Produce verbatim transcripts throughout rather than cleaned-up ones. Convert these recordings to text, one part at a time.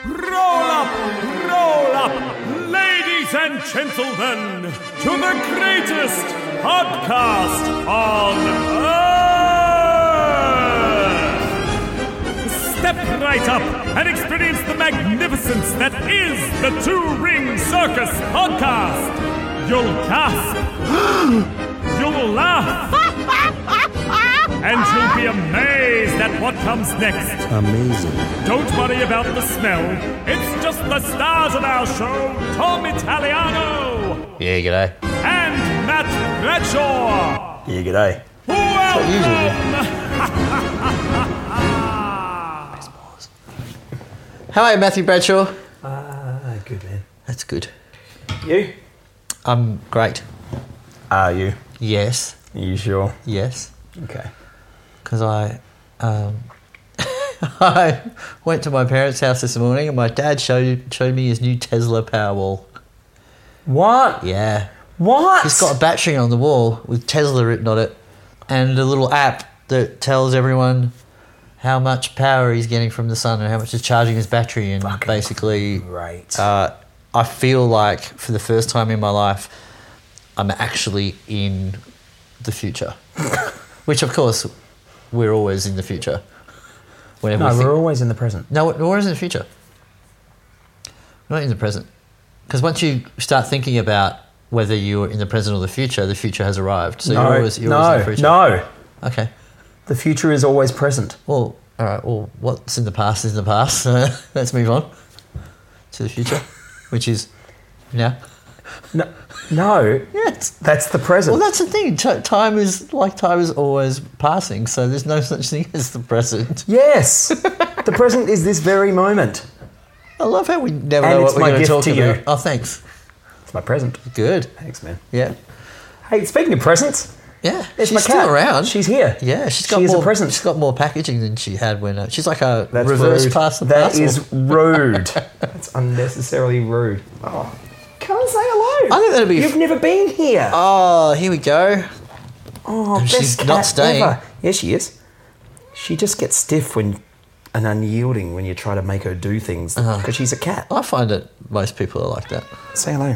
roll up, roll up, ladies and gentlemen, to the greatest podcast on earth. Step right up and experience the magnificence that is the Two Ring Circus podcast. You'll gasp, you'll laugh, and you'll be amazed at what comes next. Amazing. Don't worry about the smell. It's just the stars of our show, Tom Italiano Yeah, g'day. and Matt Bradshaw. Yeah, g'day. Welcome! How are you, Matthew Bradshaw? Ah, good man. That's good. You? I'm great. Are you? Yes. Are you sure? Yes. Okay. Because I, um, I went to my parents' house this morning and my dad showed showed me his new Tesla Powerwall. What? Yeah. What? He's got a battery on the wall with Tesla written on it and a little app that tells everyone how much power he's getting from the sun and how much is charging his battery. And Fucking basically, great. uh, I feel like for the first time in my life, I'm actually in the future. Which, of course, we're always in the future. Whenever no, we we're think, always in the present. no, we're always in the future. We're not in the present. Because once you start thinking about whether you're in the present or the future, the future has arrived. So no, you're always, you're no, always in the future. no. Okay. The future is always present. Well, all right. Well, what's in the past is in the past. Uh, let's move on to the future, which is now. No, no. Yes. That's the present. Well, that's the thing. T- time is like time is always passing. So there's no such thing as the present. Yes. The present is this very moment. I love how we never And know it's what we're my going to gift talk to you. about. Oh, thanks. It's my present. Good. Thanks, man. Yeah. Hey, speaking of presents, Yeah. it's she's my still cat. around. She's here. Yeah, she's got She is more a present. She's got more packaging than she had when uh, she's like a That's reverse rude. pass the That parcel. is rude. That's unnecessarily rude. Oh, come and say hello. I think that'd be You've f- never been here. Oh, here we go. Oh, And best she's cat not staying. ever. Yeah, she is. She just gets stiff when and unyielding when you try to make her do things because Uh-huh. she's a cat. I find that most people are like that. Say hello.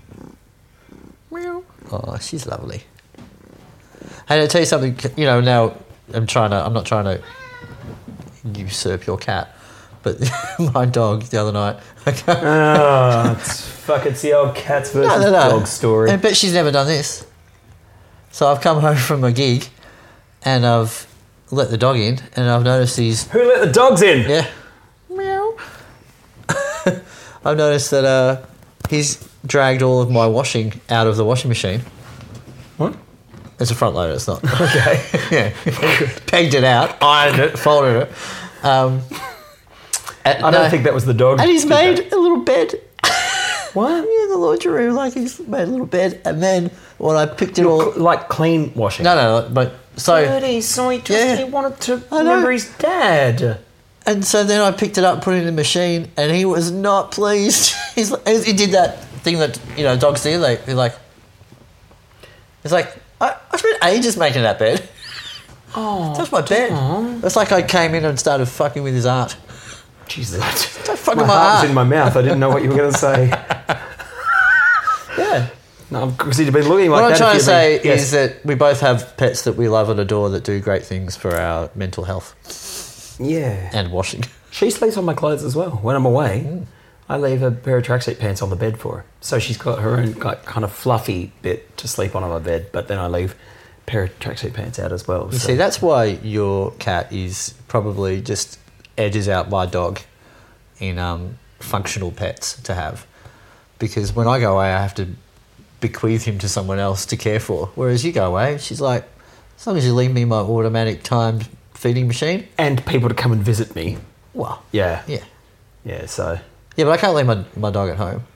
Oh, she's lovely. Hey, to tell you something, you know, now I'm trying to, I'm not trying to usurp your cat, but my dog the other night. Oh, it's fucking it's the old cats versus no, no, no. dog story. And, but she's never done this. So I've come home from a gig and I've let the dog in and I've noticed he's, Who let the dogs in? yeah, meow. I've noticed that uh, he's dragged all of my washing out of the washing machine. What? It's a front loader, it's not. Okay. Yeah. Pegged it out, ironed it, folded it. Um, and, I don't no, think that was the dog. and he's did made that. a little bed. What? Yeah, in the laundry room, like he's made a little bed. And then when I picked it all... Cl- like clean washing. No, no, but so... Dirty, so he just Yeah. he wanted to I know. remember his dad. And so then I picked it up, put it in the machine, and he was not pleased. He's like, he did that thing that, you know, dogs do. They, they're like... It's like, I, I spent ages making that bed. Oh, That's my bed. It's like I came in and started fucking with his art. Jesus. Don't fuck My with my heart was art. in my mouth. I didn't know what you were going to say. Yeah. No, because he'd been looking like What I'm that. trying to if say you'd been- yes. is that we both have pets that we love and adore that do great things for our mental health Yeah. and washing. She sleeps on my clothes as well. When I'm away, Mm. I leave a pair of tracksuit pants on the bed for her. So she's got her own like, kind of fluffy bit to sleep on on my bed, but then I leave a pair of tracksuit pants out as well. You so. see, that's why your cat is probably just edges out my dog in um, functional pets to have. Because when I go away, I have to bequeath him to someone else to care for. Whereas you go away, she's like, as long as you leave me my automatic timed feeding machine. And people to come and visit me. Well, Yeah. yeah. Yeah, so, Yeah, but I can't leave my, my dog at home.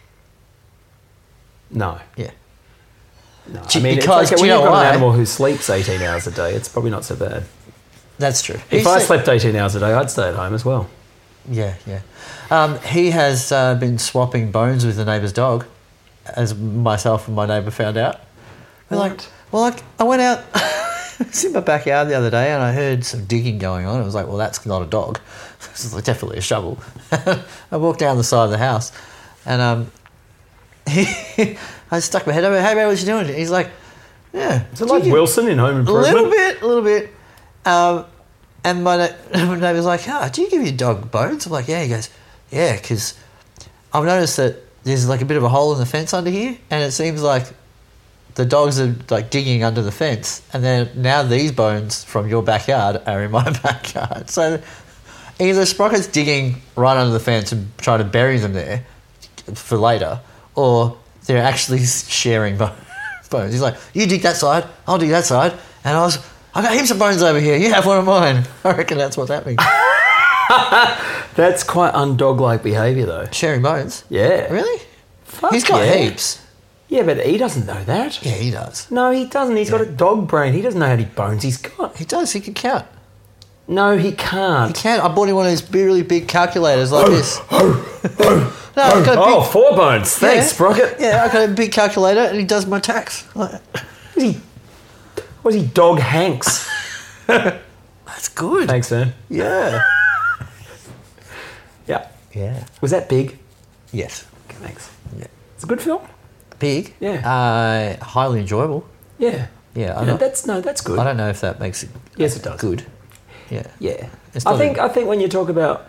no. Yeah. No. Gee, I mean, because- it's like do when you you've know got why? an animal who sleeps eighteen hours a day, it's probably not so bad. That's true. If He's I like- slept eighteen hours a day, I'd stay at home as well. Yeah, yeah. Um, he has uh, been swapping bones with the neighbour's dog, as myself and my neighbour found out. We're like, well, I, I went out, was in my backyard the other day and I heard some digging going on. I was like, well, that's not a dog. This is definitely a shovel. I walked down the side of the house and um, he, I stuck my head over. Hey, man, what you doing? He's like, yeah. Is it like Wilson in Home A Improvement? little bit, a little bit. Um, and my, na- my neighbour's like, oh, do you give your dog bones? I'm like, yeah. He goes, yeah, because I've noticed that there's like a bit of a hole in the fence under here and it seems like the dogs are like digging under the fence and then now these bones from your backyard are in my backyard. So either Sprocket's digging right under the fence and trying to bury them there for later or they're actually sharing bones. Bones. He's like, you dig that side, I'll dig that side. And I was, I got heaps of bones over here. You have one of mine. I reckon that's what's happening. That's quite undog-like behaviour, though. Sharing bones? Yeah. Really? Fuck He's got yeah. heaps. Yeah, but he doesn't know that. Yeah, he does. No, he doesn't. He's got a dog brain. He doesn't know how many bones he's got. He does. He can count. No, he He can't. can. I bought him one of those really big calculators like this. No, I've got a Oh, big, four bones. Thanks, Yeah. Sprocket. yeah, I've got a big calculator and he does my tax. Like, Was he, was he Dog Hanks? that's good. Thanks, man. Yeah. Yeah. Yeah. Was that big? Yes. Okay, thanks. Yeah. It's a good film. Big. Yeah. Uh, highly enjoyable. Yeah. Yeah. I Yeah, don't, that's no, that's good. I don't know if that makes it Yes, it does. good. Yeah. Yeah. It's I not think a- I think when you talk about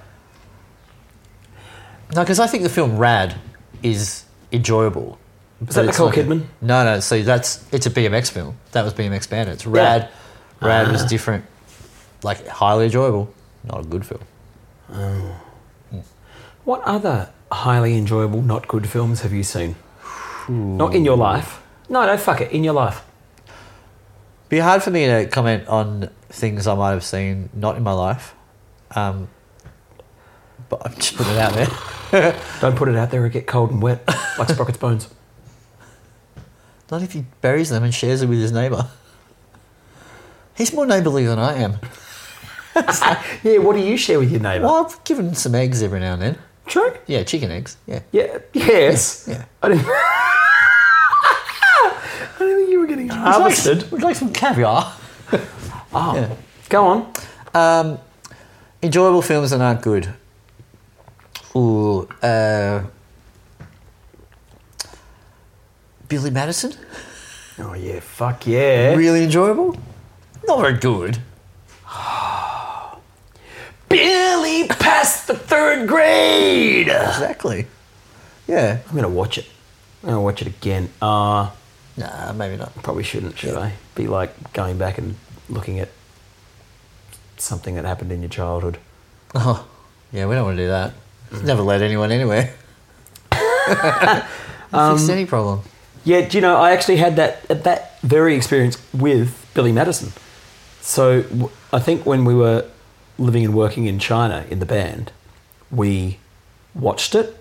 No, because I think the film Rad is enjoyable. Was that But it's Nicole like a- Kidman? no, no. So that's it's a B M X film. That was B M X Bandits. Rad, Rad was different. Like highly enjoyable, not a good film. what other highly enjoyable, not good films have you seen? Not in your life. No, no, fuck it. In your life. Be hard for me to comment on things I might have seen not in my life. Um, but I'm just putting it out there. Don't put it out there or get cold and wet like Sprocket's bones. Not if he buries them and shares it with his neighbour. He's more neighbourly than I am. Yeah, what do you share with your neighbour? Well, I've given some eggs every now and then. True. Yeah, chicken eggs. Yeah. Yeah. Yes. Yeah. I didn't. I didn't think you were getting harvested. Would you like some caviar? Oh, Yeah. go on. Um, enjoyable films that aren't good. Ooh, uh, Billy Madison. Oh yeah, fuck yeah. Really enjoyable. Not very good. Billy passed the third grade. Exactly. Yeah. I'm gonna watch it. I'm gonna watch it again. Uh Nah, maybe not. probably shouldn't, should Yeah. I? Be like going back and looking at something that happened in your childhood. Oh, yeah, we don't want to do that. Never led anyone anywhere. um, fixed any problem. Yeah, do you know, I actually had that that very experience with Billy Madison. So w- I think when we were living and working in China in the band, we watched it,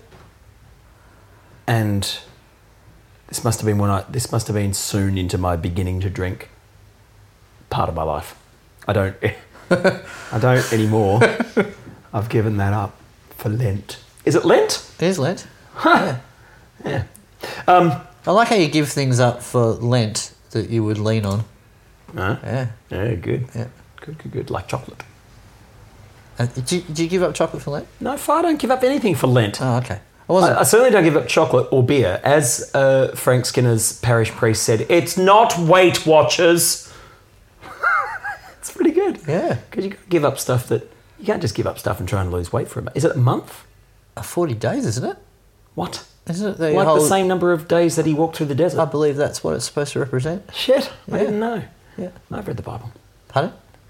and this must have been when I this must have been soon into my beginning to drink part of my life. I don't I don't anymore. I've given that up for Lent. Is it Lent? It is Lent. Yeah. Yeah. Um, I like how you give things up for Lent that you would lean on. no. Yeah. Yeah, good. Yeah. Good, good, good. Like chocolate. Uh, did, you, did you give up chocolate for Lent? No, I don't give up anything for Lent. Oh, okay. I wasn't. I, I certainly don't give up chocolate or beer. As uh, Frank Skinner's parish priest said, it's not Weight Watchers. It's pretty good. Yeah. Because you got to give up stuff that... You can't just give up stuff and try and lose weight for a month. Is it a month? Uh, forty days, isn't it? What? Isn't it the Like whole... the same number of days that he walked through the desert? I believe that's what it's supposed to represent. Shit, I Yeah. didn't know. Yeah. I've read the Bible. Pardon?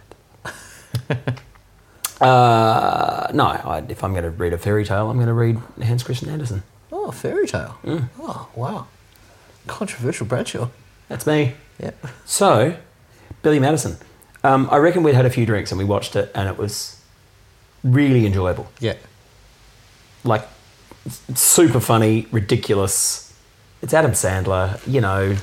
Uh, no, I, if I'm going to read a fairy tale, I'm going to read Hans Christian Andersen. Oh, fairy tale. Oh, wow. Controversial Bradshaw. That's me. Yeah. So, Billy Madison. Um, I reckon we'd had a few drinks and we watched it and it was really enjoyable. Yeah. Like, it's super funny, ridiculous. It's Adam Sandler, you know.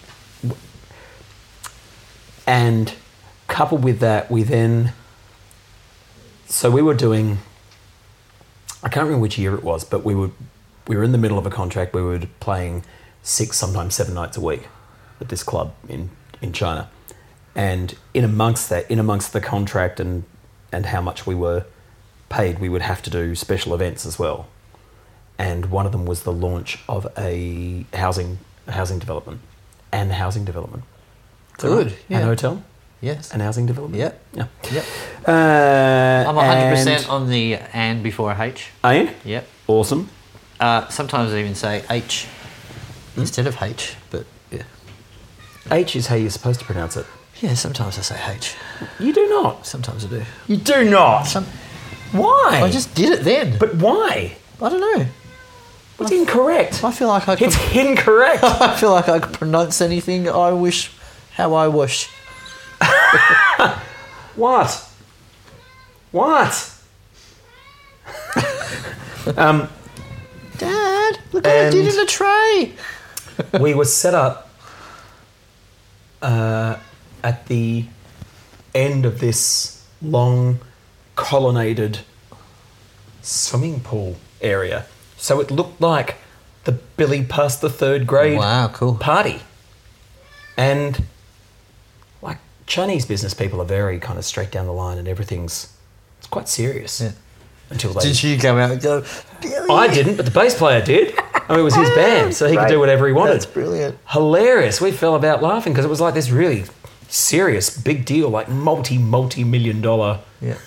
And coupled with that, we then... So we were doing... I can't remember which year it was, but we were we were in the middle of a contract. We were playing six, sometimes seven nights a week at this club in, in China. And in amongst that, in amongst the contract and and how much we were paid, we would have to do special events as well. And one of them was the launch of a housing a housing development, and housing development. Good, Right? yeah. An hotel, Yes. an housing development. Yep. Yeah. Yep. Uh, I'm one hundred percent and- on the and before a H. Are you? Yep. Awesome. Uh, sometimes I even say H instead of H, but yeah. H is how you're supposed to pronounce it. Yeah, sometimes I say H. You do not. Sometimes I do. You do not. Some, Why? I just did it then. But why? I don't know. It's incorrect. I feel like I could, It's incorrect. I feel like I could pronounce anything I wish, how I wish. What? What? um, Dad, look what I did And- in the tray. we were set up uh, at the end of this long colonnaded swimming pool area. So it looked like the Billy past the third grade Wow, cool. party. And like Chinese business people are very kind of straight down the line and everything's it's quite serious. Yeah. Until they Did you come out and go, Billy? I didn't, but the bass player did. I mean, it was his band, so he could do whatever he wanted. That's brilliant. Hilarious. We fell about laughing because it was like this really serious, big deal, like multi, multi million dollar, Yeah.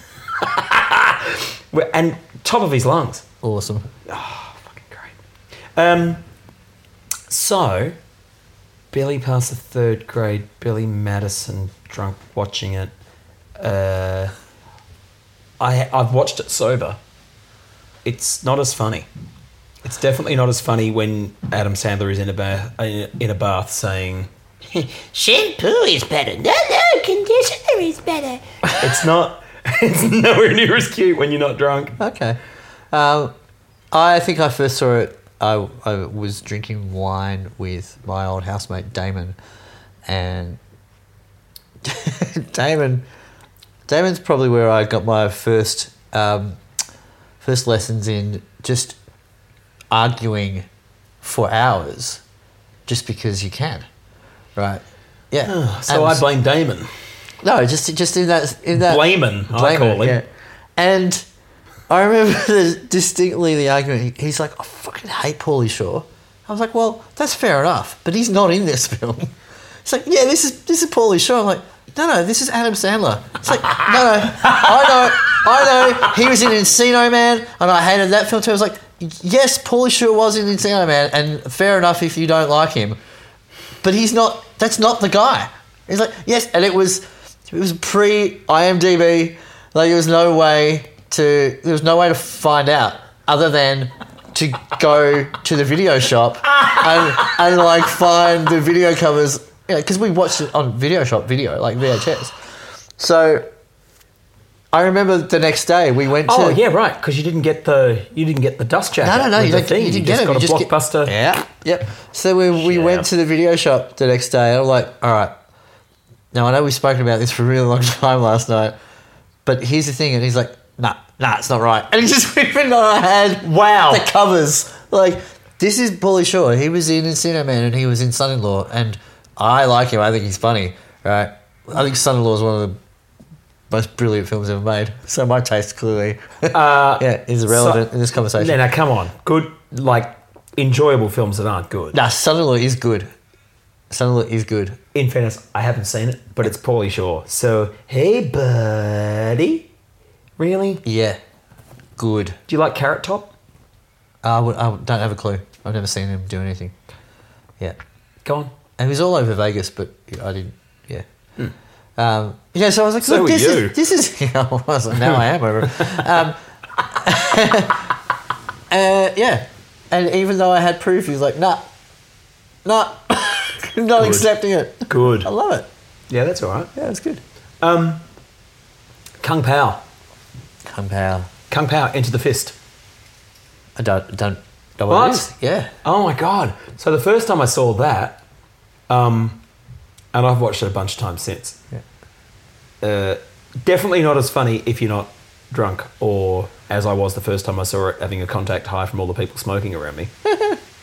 and top of his lungs. Awesome. Oh, fucking great. Um, so, Billy passed the third grade, Billy Madison drunk watching it. Uh, I, I've watched it sober. It's not as funny. It's definitely not as funny when Adam Sandler is in a bath, in a bath saying, Shampoo is better. No, no, conditioner is better. it's not, it's nowhere near as cute when you're not drunk. Okay. Um, I think I first saw it, I, I was drinking wine with my old housemate Damon, and Damon, Damon's probably where I got my first, um, first lessons in just arguing for hours just because you can, right? Yeah. So And- I blame Damon. No, just just in that in that Blaming, I Blaming, call him. yeah. And I remember the, distinctly the argument. He- He's like, "I fucking hate Pauly Shore." I was like, "Well, that's fair enough, but he's not in this film." It's like, "Yeah, this is this is Pauly Shore." I'm like, "No, no, this is Adam Sandler." It's like, "No, no, I know, I know. He was in Encino Man, and I hated that film too." I was like, "Yes, Pauly Shore was in Encino Man, and fair enough if you don't like him, but he's not. That's not the guy." He's like, "Yes," and it was. It was pre I M D B. Like there was no way to there was no way to find out other than to go to the video shop and and like find the video covers. You know, because we watched it on video shop video, like V H S. So I remember the next day we went to Oh yeah, right. Because you didn't get the you didn't get the dust jacket. no, no, no. with You, the don't, thing. you didn't just get it. got You a just get- blockbuster. Yeah, yep. So we we Yeah. went to the video shop the next day. And I'm like, all right. Now I know we've spoken about this for a really long time last night, but here's the thing. And he's like, nah, nah, it's not right. And he just even though I had Wow. the covers, like this is Pauly Shore. He was in Encino Man and he was in Son-in-Law, and I like him. I think he's funny. Right? I think Son-in-Law is one of the most brilliant films ever made. So my taste clearly, Uh, yeah, is relevant so- in this conversation. No, no, come on. Good, like enjoyable films that aren't good. Nah, Son-in-Law is good. Son-in-Law is good. In fairness, I haven't seen it, but it's Pauly Shore. So, hey, buddy. Really? Yeah, good. Do you like Carrot Top? I, would, I don't have a clue. I've never seen him do anything. Yeah. Go on. And he was all over Vegas, but I didn't, yeah. Um, yeah, so I was like, So look, were this, you. Is, this is, yeah, I was, now I am over it. Um, uh, yeah. And even though I had proof, he was like, nah, nah, not accepting it. Good. I love it. Yeah, that's all right. Yeah, it's good. Um, Kung Pao. Kung Pao. Kung Pao, Enter the Fist. I don't, don't know what, What? it is. Yeah. Oh my God. So the first time I saw that, um, and I've watched it a bunch of times since, Yeah. uh, definitely not as funny if you're not drunk or as I was the first time I saw it, having a contact high from all the people smoking around me.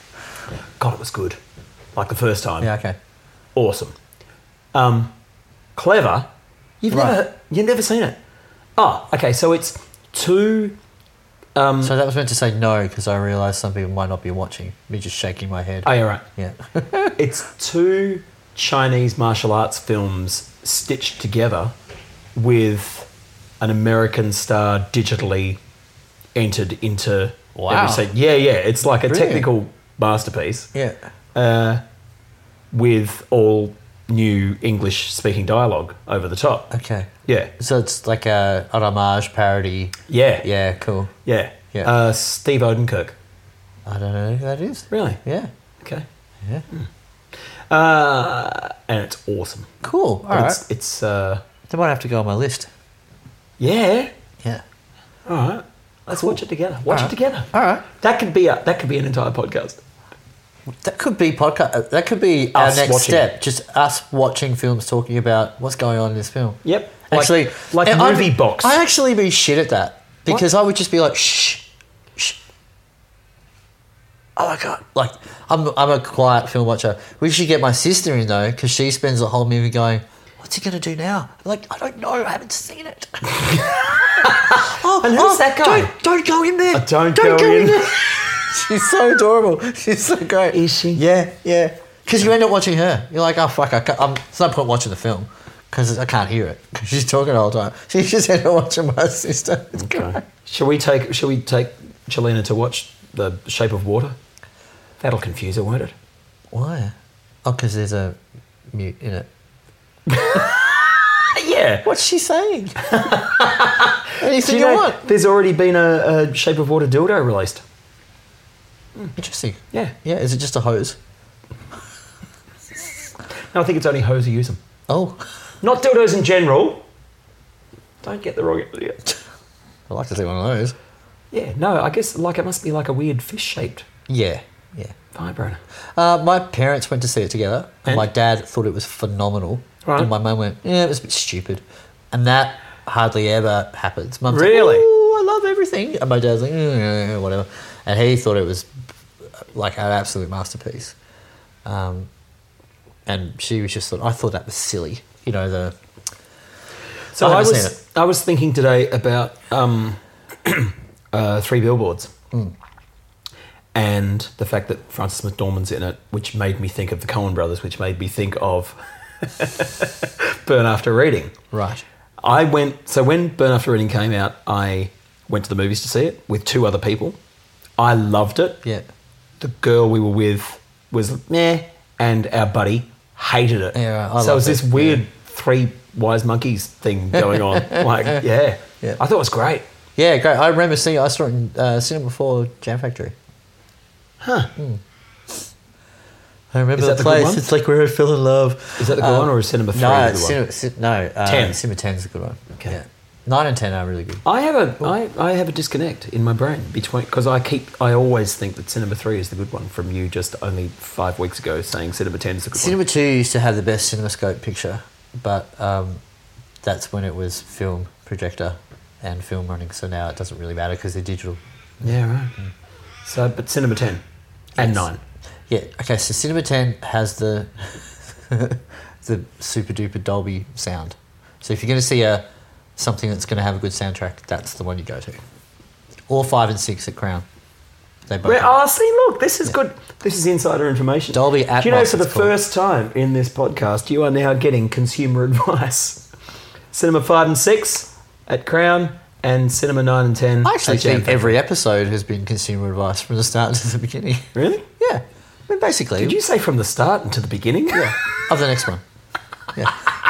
God, it was good. Like the first time. Yeah, okay. Awesome. Um, Clever. You've Right. never you've never seen it. Oh, okay. So it's two. Um, So that was meant to say no because I realised some people might not be watching. Me just shaking my head. oh, you're right. yeah. It's two Chinese martial arts films stitched together with an American star digitally entered into Wow. every scene. Yeah, yeah. It's like a Brilliant. technical masterpiece yeah. uh, with all new English speaking dialogue over the top. Okay. Yeah. So it's like a an homage parody. Yeah. Yeah, cool. Yeah. Yeah. Uh, Steve Odenkirk. I don't know who that is. Really? Yeah. Okay. Yeah. Uh, and it's awesome. Cool. All But right. It's, it's uh, They might have to go on my list. yeah. Yeah. All right. Let's watch it together. Watch All it right. together. All right. That could be a, that could be an entire podcast. That could be podcast. That could be Us our next watching step. Just us watching films, talking about what's going on in this film. Yep. Like- Actually, like and movie I'd- box. I actually be shit at that because I would just be like, shh, shh. Oh my god! Like I'm, I'm a quiet film watcher. We should get my sister in though, because she spends the whole movie going, "What's he gonna do now?" I'm like, I don't know. I haven't seen it. oh, And who's that guy? Don't, don't go in there. Uh, don't go in. there. She's so adorable. She's so great. Is she? Yeah, yeah. Because you end up watching her. You're like, oh fuck, I can't, I'm, there's no point watching the film because I can't hear it because she's talking the whole time. So you just end up watching my sister. It's Okay. great. Shall we take Shall we take Chelina to watch The Shape of Water? That'll confuse her, won't it? Why? Oh, because there's a mute in it. Yeah. What's she saying? Do Anything you you, know, want. there's already been a, a Shape of Water dildo released. Interesting. Yeah. Yeah. Is it just a hose? No, I think it's only hoes who use them. Oh, Not dildos in general. Don't get the wrong idea. I'd like to see one of those. Yeah, no, I guess like it must be like a weird fish-shaped Yeah. Yeah. vibrator. Uh, my parents went to see it together, and, And? my dad thought it was phenomenal. Right. And my mum went, yeah, it was a bit stupid. And that hardly ever happens. Mum's Really? like, oh, I love everything. And my dad's like, mm, whatever. And he thought it was like an absolute masterpiece. Um, and she was just thought, I thought that was silly. You know, the... So I I, haven't was seen it. I was thinking today about um, uh, Three Billboards Hmm. and the fact that Frances McDormand's in it, which made me think of the Coen Brothers, which made me think of Burn After Reading. Right. I went so when Burn After Reading came out, I went to the movies to see it with two other people. I loved it. Yeah. The girl we were with was meh, and our buddy hated it. Yeah, I so it was loved this it, weird yeah. three wise monkeys thing going on. Like, yeah. Yeah. I thought it was great. Yeah, great. I remember seeing it. I saw it in uh, Cinema four Jam Factory. Huh. I remember Is the that the good place. one? It's like where I fell in love. Is that the good one or is Cinema three No, the good it's one? cinema, ci- no. Uh, ten. Cinema ten's a good one. Okay. Yeah. Nine and ten are really good. I have a I, I have a disconnect in my brain between because I keep I always think that Cinema three is the good one from you just only five weeks ago saying Cinema ten is the good Cinema one. two used to have the best CinemaScope picture, but um, that's when it was film projector and film running. So now it doesn't really matter because they're digital. Yeah, right. So, but Cinema ten and Yes. nine. Yeah. Okay. So Cinema ten has the the super duper Dolby sound. So if you're going to see a something that's going to have a good soundtrack, that's the one you go to. Or five and six at Crown. They both. Well, have. oh, see, look, this is good. This is insider information. Dolby Atmos, Do you know, for the it's called. first time in this podcast, you are now getting consumer advice. Cinema five and six at Crown, and Cinema nine and ten. I actually at Jam think Factory. every episode has been consumer advice from the start to the beginning. Really? Yeah. I mean, basically. Did you say from the start and to the beginning? Yeah. Of the next one. Yeah.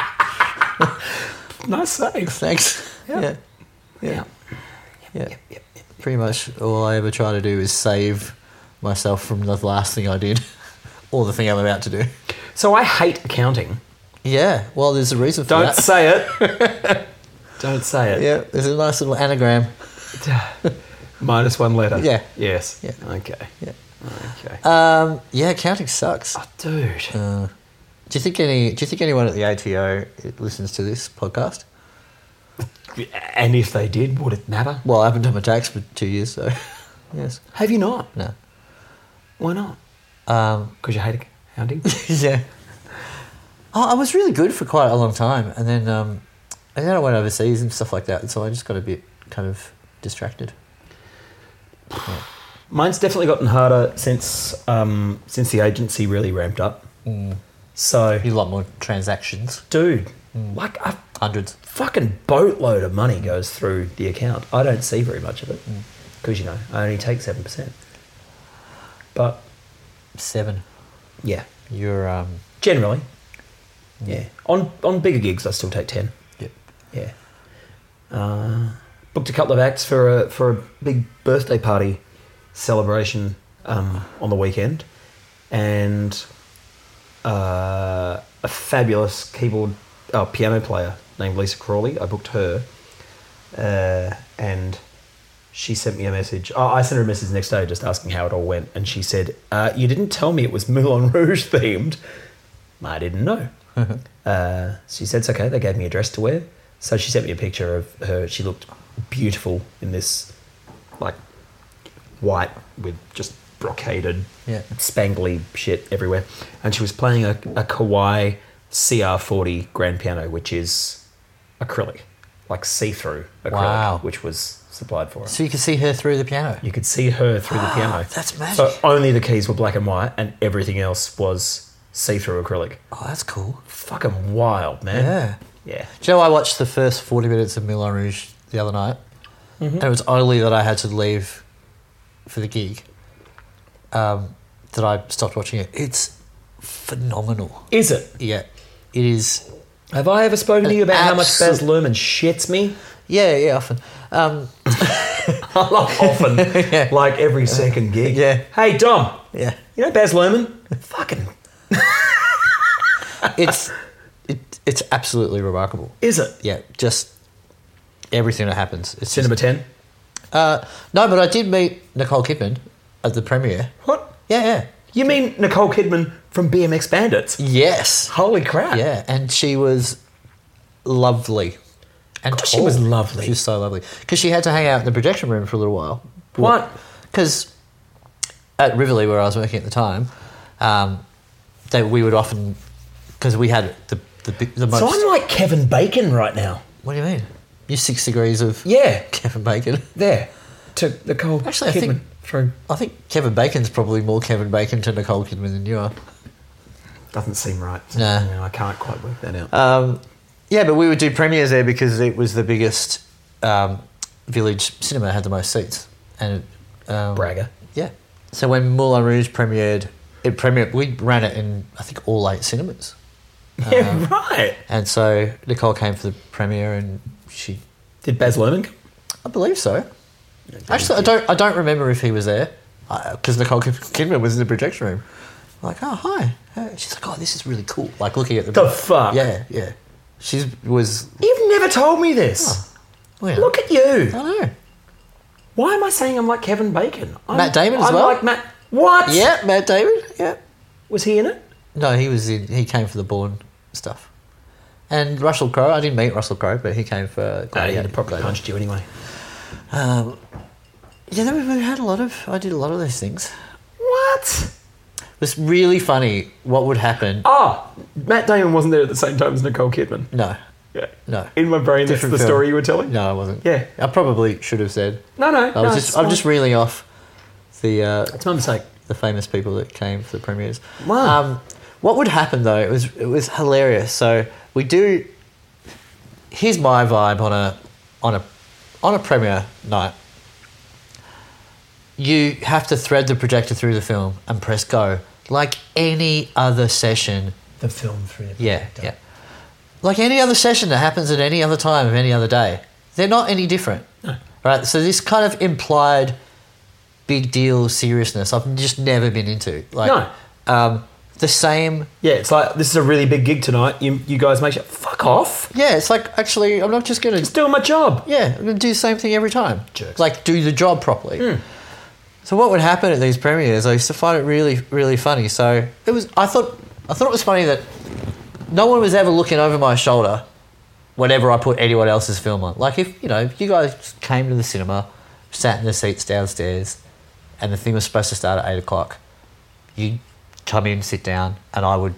Nice save. Thanks. Yeah. Yeah. Yeah. Yeah. Yeah. Yep, yep. Pretty much all I ever try to do is save myself from the last thing I did or the thing I'm about to do. So I hate accounting. Yeah. Well, there's a reason for Don't that. say it. Don't say it. Yeah. There's a nice little anagram. Minus one letter. Yeah. Yes. Yeah. Okay. Yeah. Okay. Um, yeah, accounting sucks. Oh, dude. Uh, do you think any? Do you think anyone at the A T O listens to this podcast? And if they did, would it matter? Well, I haven't done my tax for two years, so yes. Have you not? No. Why not? Um, Because you hate accounting? yeah. Oh, I was really good for quite a long time, and then um, and then I went overseas and stuff like that, and so I just got a bit kind of distracted. Yeah. Mine's definitely gotten harder since um, since the agency really ramped up. Mm. So, A lot more transactions, dude, like a hundreds. fucking boatload of money goes through the account. I don't see very much of it because, you know, I only take seven percent. But, Seven. yeah, You're um. generally, yeah. On on bigger gigs, I still take ten. Yep. Yeah. Uh, booked a couple of acts for a for a big birthday party celebration um, on the weekend, and uh, a fabulous keyboard uh, piano player named Lisa Crawley. I booked her, uh, and she sent me a message. Oh, I sent her a message the next day just asking how it all went, and she said, uh, "You didn't tell me it was Moulin Rouge themed." I didn't know. uh, she said, "It's okay." They gave me a dress to wear, so she sent me a picture of her. She looked beautiful in this, like, white with just brocaded, Yeah. spangly shit everywhere, and she was playing a, a Kawai C R forty grand piano, which is acrylic, like see-through acrylic, Wow. which was supplied for her. So you could see her through the piano. You could see her through the piano. That's magic. So only the keys were black and white, and everything else was see-through acrylic. Oh, that's cool. Fucking wild, man. Yeah. Yeah. Do you know, I watched the first forty minutes of Moulin Rouge the other night, and it was only that I had to leave for the gig um, that I stopped watching it. It's phenomenal. Is it? Yeah, it is. Have I ever spoken to you about how much Absolute- Baz Luhrmann shits me? Yeah, yeah, often. Um, I love often, Yeah. like every second gig. Yeah. Hey, Dom. yeah, You know Baz Luhrmann? Fucking. it's it, it's absolutely remarkable. Is it? Yeah, just everything that happens. It's Cinema just, ten? uh, no, but I did meet Nicole Kidman at the premiere. What? Yeah, yeah. You mean Nicole Kidman from B M X Bandits? Yes. Holy crap. Yeah, and she was lovely. And Of course she was lovely. She was so lovely. Because she had to hang out in the projection room for a little while. What? Because at Rivoli, where I was working at the time, um, they, we would often... Because we had the, the, big- the most... So I'm like Kevin Bacon right now. What do you mean? You're six degrees of Yeah. Kevin Bacon. There. To Nicole Actually, I Kidman think- through. I think Kevin Bacon's probably more Kevin Bacon to Nicole Kidman than you are. Doesn't seem right. Nah. You know, I can't quite work that out. Um, yeah, but we would do premieres there because it was the biggest um, village cinema, had the most seats. And um, Bragger. Yeah. So when Moulin Rouge premiered, it premiered. We ran it in I think all eight cinemas, Yeah, right. and so Nicole came for the premiere, and she, Did Baz Luhrmann come? I believe so. Actually, I don't. I don't remember if he was there because Nicole Kidman was in the projection room. I'm like, oh hi. Uh, She's like, oh, this is really cool. Like looking at the The fuck? Yeah, yeah. She was. You've never told me this. Well, yeah. Look at you. I don't know. Why am I saying I'm like Kevin Bacon? I'm, Matt Damon as I'm well? like Matt. What? Yeah, Matt Damon. Yeah. Was he in it? No, he was in. He came for the Bourne stuff. And Russell Crowe. I didn't meet Russell Crowe, but he came for. No, he Gladiator. probably Gladiator. punched you anyway. Um, yeah, then we we had a lot of. I did a lot of those things. What? It was really funny. What would happen? Oh, Matt Damon wasn't there at the same time as Nicole Kidman. No, Yeah. no, In my brain, that's Different the film. story you were telling? no, I wasn't. Yeah. I probably should have said. No, no. I was no, just. it's I'm fine. just reeling off the uh, It's my mistake. the famous people that came for the premieres. Wow. Um, what would happen though? It was it was hilarious. So we do. Here's my vibe on a on a on a premiere night. You have to thread the projector through the film and press go like any other session. The film through the Yeah, projector. yeah. Like any other session that happens at any other time of any other day. They're not any different. No. Right? So this kind of implied big deal seriousness I've just never been into. Like No. um, the same Yeah, it's like, this is a really big gig tonight. You, you guys make sure. Fuck off. Yeah, it's like actually I'm not just gonna Just doing my job. Yeah, I'm gonna do the same thing every time. Jerks. Like do the job properly. Mm. So what would happen at these premieres? I used to find it really, really funny. So it was. I thought. I thought it was funny that no one was ever looking over my shoulder whenever I put anyone else's film on. Like if you know, if you guys came to the cinema, sat in the seats downstairs, and the thing was supposed to start at eight o'clock, you'd come in, sit down, and I would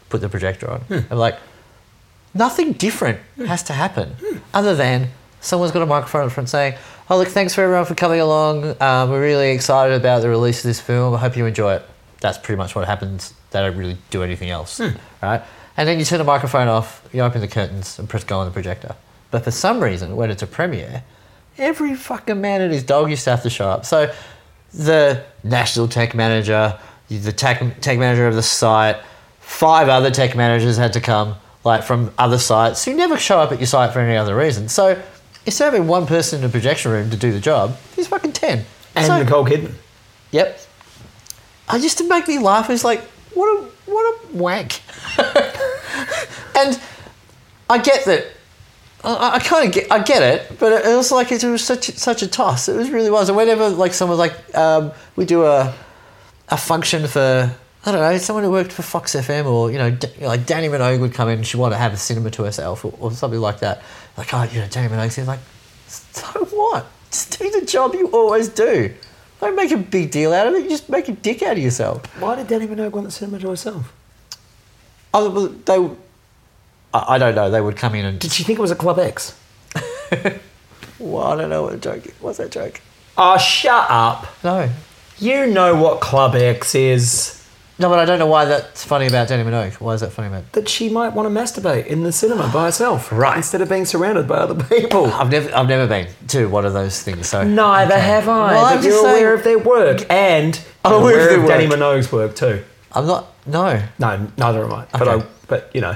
put the projector on. I'm like, nothing different has to happen other than someone's got a microphone in front saying, oh, look, thanks for everyone for coming along. Um, we're really excited about the release of this film. I hope you enjoy it. That's pretty much what happens. They don't really do anything else, right? And then you turn the microphone off, you open the curtains and press go on the projector. But for some reason, when it's a premiere, every fucking man and his dog used to have to show up. So the national tech manager, the tech, tech manager of the site, five other tech managers had to come, like from other sites who never show up at your site for any other reason. So instead of having one person in the projection room to do the job, there's fucking ten. And so, Nicole Kidman. Yep. I just to make me laugh, it's like, what a what a wank. And I get that. I, I kind of get, I get it, but it was like it was such such a toss. It was really was. And whenever like someone was like, um, we do a a function for, I don't know, someone who worked for Fox F M, or you know, D- like Danny Minogue would come in and she wanted to have a cinema to herself, or, or something like that. Like, oh, you know, Danny Minogue says like, so what? Just do the job you always do. Don't make a big deal out of it. You just make a dick out of yourself. Why did Danny Minogue want the cinema to herself? Oh, well, they. I, I don't know. They would come in and. Did she think it was a Club X? Well, I don't know what a joke is. What's that joke? Oh, shut up. No. You know what Club X is. No, but I don't know why that's funny about Danny Minogue. Why is that funny about? That she might want to masturbate in the cinema by herself. Right. Instead of being surrounded by other people. I've never, I've never been to one of those things. So Neither okay. have I. Well, I'm but just you're saying- aware of their work. And I'm you're aware of aware their of Danny work. Minogue's work too. I'm not. No. No, neither am I. But, Okay. I, but you know.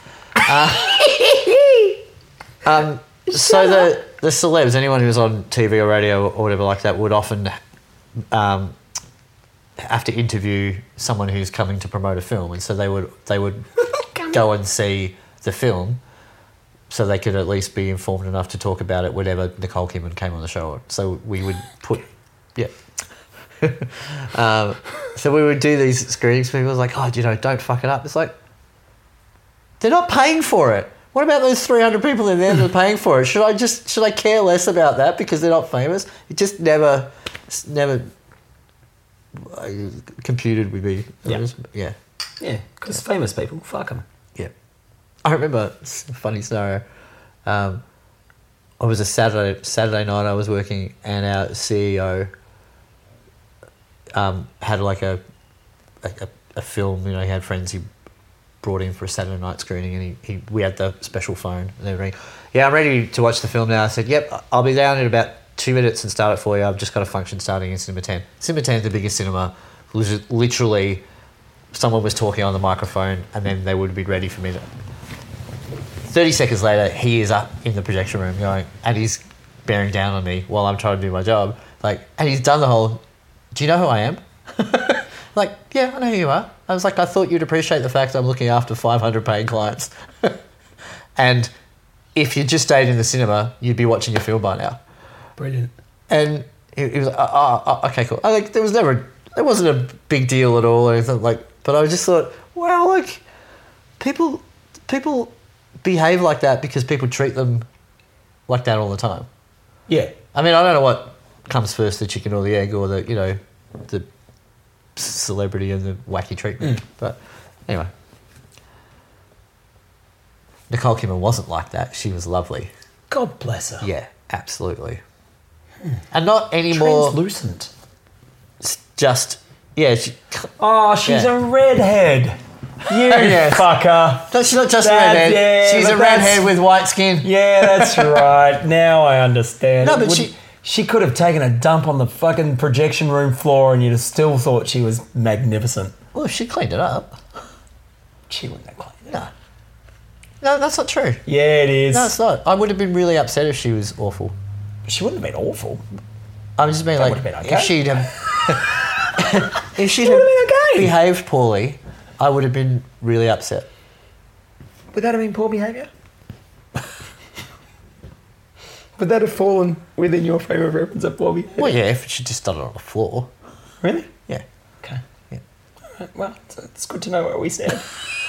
Um. So the the celebs, anyone who's on T V or radio or whatever like that, would often um, have to interview someone who's coming to promote a film, and so they would they would go and see the film, so they could at least be informed enough to talk about it whenever Nicole Kidman came on the show. So we would put, yeah. um, so we would do these screenings. People was like, oh, you know, don't fuck it up. It's like, they're not paying for it. What about those three hundred people in there that are paying for it? Should I just should I care less about that because they're not famous? It just never, it's never uh, computed with me. Yeah. Yeah. Yeah, because famous people, fuck them. Yeah. I remember, it's a funny scenario. Um, it was a Saturday Saturday night I was working, and our C E O um, had like a, a a film. You know, he had friends he brought in for a Saturday night screening, and he, he we had the special phone and everything. Yeah, I'm ready to watch the film now. I said, yep, I'll be down in about two minutes and start it for you. I've just got a function starting in Cinema ten. Cinema ten is the biggest cinema. Literally, someone was talking on the microphone, and then they would be ready for me to... thirty seconds later, he is up in the projection room going, and he's bearing down on me while I'm trying to do my job. Like, and he's done the whole, do you know who I am? Like, yeah, I know who you are. I was like, I thought you'd appreciate the fact I'm looking after five hundred paying clients. And if you just stayed in the cinema, you'd be watching your film by now. Brilliant. And he, he was like, oh, oh, okay, cool. I like, there was never, there wasn't a big deal at all or anything like, but I just thought, wow, like, people, people behave like that because people treat them like that all the time. Yeah. I mean, I don't know what comes first, the chicken or the egg, or the, you know, the celebrity and the wacky treatment. Mm. But anyway, Nicole Kidman wasn't like that. She was lovely. God bless her. Yeah, absolutely. Hmm. And not anymore. Translucent. Just, yeah. She, Oh, she's Yeah. a redhead. You Yes. fucker. no, she's not just a That's- redhead. yeah, she's but a that's- redhead with white skin. Yeah, that's right. Now I understand. No, It but would- she- She could have taken a dump on the fucking projection room floor and you'd have still thought she was magnificent. Well, if she cleaned it up. She wouldn't have cleaned it. No. No, that's not true. Yeah, it is. No, it's not. I would have been really upset if she was awful. She wouldn't have been awful. I'm just being That like, would have been okay. if she'd have, if she'd She would have been okay. behaved poorly, I would have been really upset. Would that have been poor behaviour? Would that have fallen within your frame of reference of poor behaviour? Well, yeah, if she just done it on the floor. Really? Yeah. Okay. Yeah. Right, well, it's, it's good to know where we stand.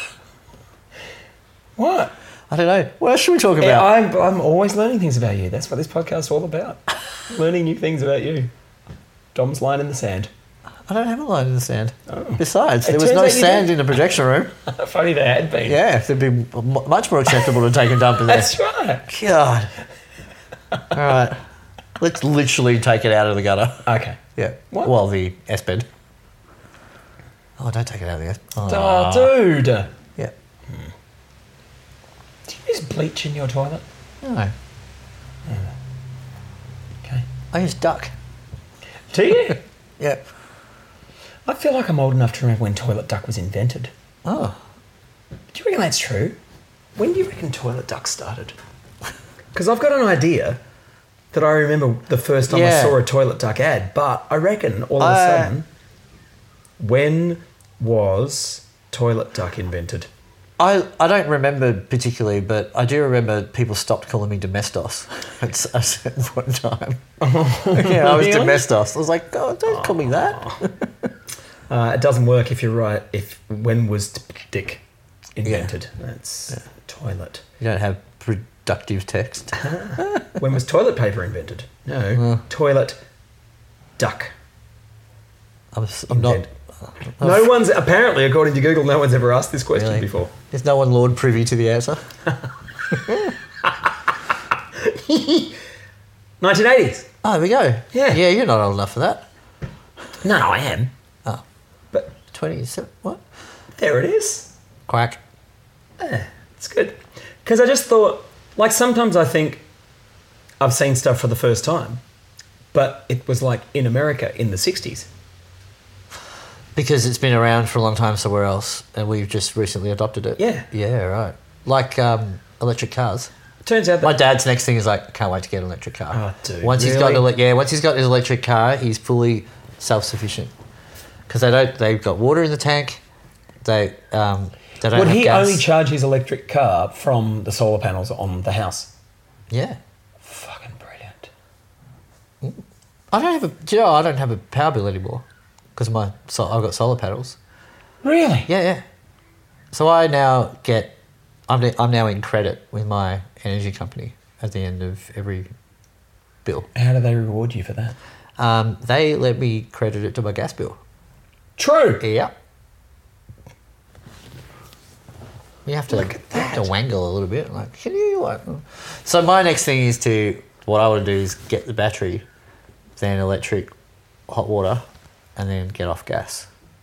What? I don't know. What else should we talk about? Yeah, I'm, I'm always learning things about you. That's what this podcast's all about. Learning new things about you. Dom's line in the sand. I don't have a line in the sand. Besides, It there was turns no out you sand don't. in the projection room. Funny there had been. Yeah, it'd be m- much more acceptable to take a dump in there. That's right. God. All right. Let's literally take it out of the gutter. Okay. Yeah. What? Well, the S bed. Oh, don't take it out of the S. Oh, Oh, dude. Do yeah. you use bleach in your toilet? No. Okay. I use duck. Do you? Yeah. I feel like I'm old enough to remember when toilet duck was invented. Oh. Do you reckon that's true? When do you reckon toilet duck started? Because I've got an idea that I remember the first time Yeah. I saw a toilet duck ad, but I reckon all of a I- sudden, when was toilet duck invented? I, I don't remember particularly, but I do remember people stopped calling me Domestos at s- a certain point in time. yeah, I was Really? Domestos. I was like, oh, don't call me that. Uh, it doesn't work if you're right. If when was t- dick invented? That's toilet. You don't have productive text. When was toilet paper invented? No, toilet duck. I'm, s- I'm not. Invent. No one's apparently, according to Google, no one's ever asked this question Really? before. Is no one Lord privy to the answer? nineteen eighties. Oh, there we go. Yeah. Yeah, you're not old enough for that. No, no, I am. Oh, But twenty-seven. What? there it is. Quack. Yeah, it's good. Because I just thought, like, sometimes I think I've seen stuff for the first time, but it was like in America in the sixties. Because it's been around for a long time somewhere else, and we've just recently adopted it. Yeah. Yeah, right. Like um, electric cars. Turns out that My dad's next thing is like, can't wait to get an electric car. Oh, dude, Once he's got really? an ele- yeah, once he's got his electric car, he's fully self-sufficient. Because they don't, they've got water in the tank. They um, they don't would have he gas. only charge his electric car from the solar panels on the house? Yeah. Fucking brilliant. I don't have a. Do you know? I don't have a power bill anymore because my so I've got solar panels. Really? Yeah, yeah. So I now get. I'm I'm now in credit with my energy company at the end of every bill. How do they reward you for that? Um, they let me credit it to my gas bill. True. Yeah. You have to Look at you have that. to wangle a little bit. Like, can you like? So my next thing is to what I want to do is get the battery, then electric, hot water, and then get off gas.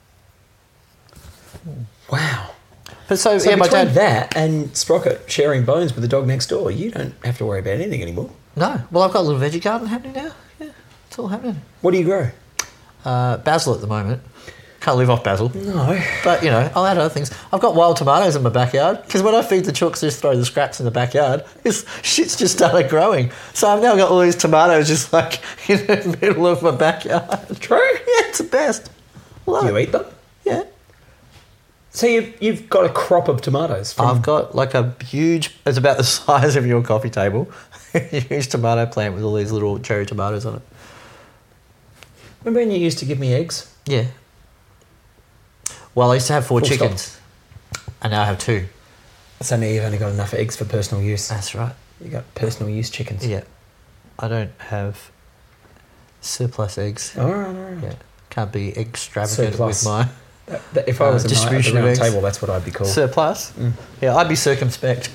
Wow. But so, So yeah, my between dad. that and Sprocket sharing bones with the dog next door, you don't have to worry about anything anymore. No, well, I've got a little veggie garden happening now. Yeah, it's all happening. What do you grow? Uh, basil at the moment. Can't live off basil. No. But, you know, I'll add other things. I've got wild tomatoes in my backyard because when I feed the chooks, just throw the scraps in the backyard, this shit's just started growing. So I've now got all these tomatoes just like in the middle of my backyard. True. Yeah, it's the best. Love Do you it. eat them? Yeah. So you've, you've got a crop of tomatoes from... I've got like a huge, it's about the size of your coffee table, a huge tomato plant with all these little cherry tomatoes on it. Remember when you used to give me eggs? Yeah. Well, I used to have four Full chickens, and now I have two. So now you've only got enough eggs for personal use. That's right. You got personal use chickens. Yeah. I don't have surplus eggs. All right, all right. Yeah. Can't be extravagant Surplus. with my That- that- if I Uh, was a knight at the distribution of round eggs. table, that's what I'd be called. surplus. Yeah, I'd be circumspect.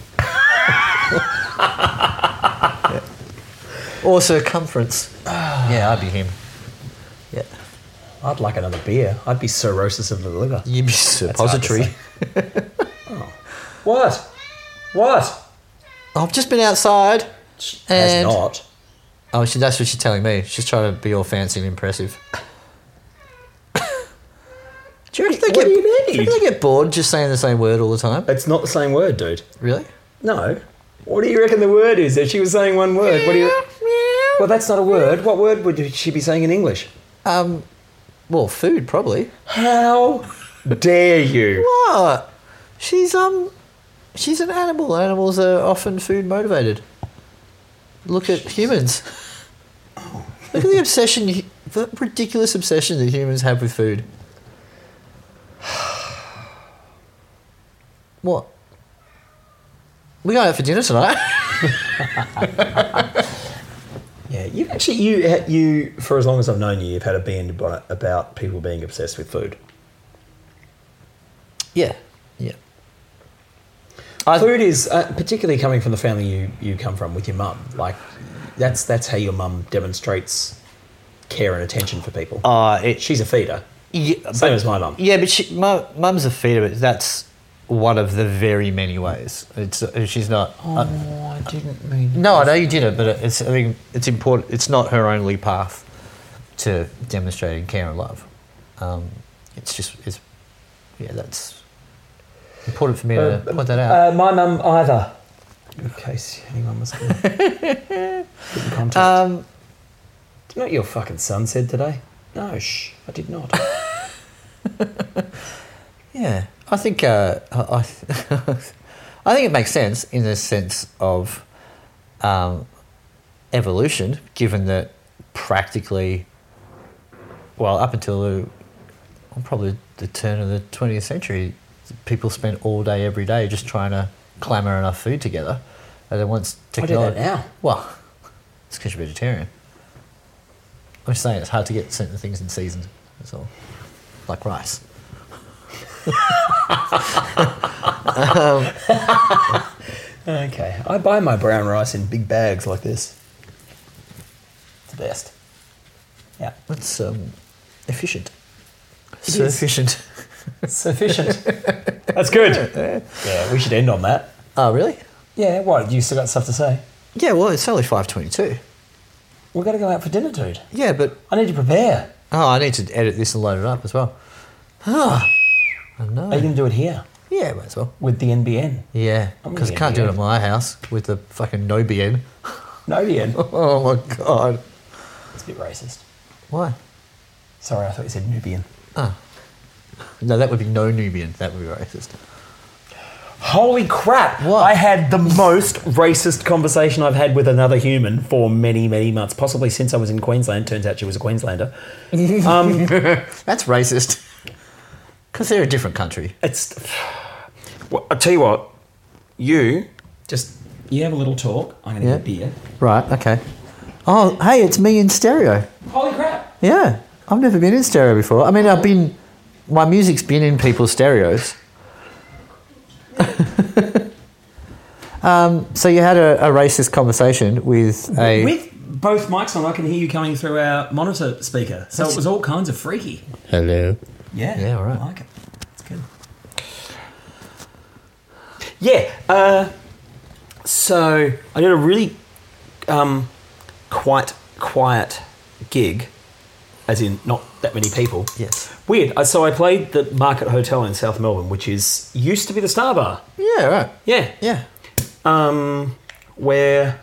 Yeah. Or circumference. Yeah, I'd be him. Yeah. I'd like another beer. I'd be cirrhosis of the liver. You'd be hard to suppository. say. What? What? I've just been outside. Has And- not. Oh, she, that's what she's telling me. She's trying to be all fancy and impressive. Do you reckon they What get, do you do you need? reckon they get bored just saying the same word all the time? It's not the same word, dude. Really? No. What do you reckon the word is? If she was saying one word, what do you... Well, that's not a word. What word would she be saying in English? Um, well, food probably. How dare you? What? She's um, she's an animal. Animals are often food motivated. Look at humans. Look at the obsession, you- the ridiculous obsession that humans have with food. What? We going out for dinner tonight? Yeah, you Actually, you you for as long as I've known you, you've had a band about, about people being obsessed with food. Yeah, yeah. I, Food is uh, particularly coming from the family you, you come from with your mum. Like that's that's how your mum demonstrates care and attention for people. uh, it, She's a feeder, yeah, same but- as my mum. Yeah, but she, my mum's a feeder, but that's one of the very many ways. It's uh, she's not. Oh, uh, I didn't mean. no, I know you didn't, but it's. I mean, it's important. It's not her only path to demonstrating care and love. Um, it's just. It's. Yeah, that's important for me to Uh, point that out. Uh, my mum either. In case anyone was going to get in contact. Um, Do you know what your fucking son said today? No, shh, I did not. Yeah, I think uh, I, I I think it makes sense in the sense of um, evolution, given that practically, well, up until the, well, probably the turn of the twentieth century, people spent all day, every day, just trying to clamour enough food together, and then once I do technology, that now. well, it's because you're vegetarian. I'm just saying it's hard to get certain things in season. That's all, like rice. Okay, I buy my brown rice in big bags like this. It's the best. Yeah, That's um, efficient. It so is. efficient. sufficient. That's good. Yeah, we should end on that. Oh, really? Yeah, what? You still got stuff to say? Yeah, well, it's only five twenty-two. We've got to go out for dinner, dude. Yeah, but... I need to prepare. Oh, I need to edit this and load it up as well. Ah, I know. Are you going to do it here Yeah, might as well. with the N B N? Yeah, I'm because I gonna can't do it get at my house with the fucking no B N. No, the N. Oh, my God. It's a bit racist. Why? Sorry, I thought you said Nubian. Oh. No, that would be no Nubian. That would be racist. Holy crap! What? I had the most racist conversation I've had with another human for many, many months, possibly since I was in Queensland. Turns out she was a Queenslander. Um, That's racist. Because they're a different country. it's. Well, I'll tell you what. You just you have a little talk. I'm going to Yeah. get beer. Right, okay. Oh, hey, it's me in stereo. Holy crap! Yeah, I've never been in stereo before. I mean, I've been... My music's been in people's stereos. um, so you had a, a racist conversation with a... With both mics on, I can hear you coming through our monitor speaker. So That's- it was all kinds of freaky. Hello. Yeah. Yeah, all right. I like it. It's good. Yeah. Uh, so I did a really um, quite quiet gig, as in not that many people. Yes. Weird. Uh, So I played the Market Hotel in South Melbourne, which is used to be the Star Bar. Yeah, right. Yeah. Yeah. Um, where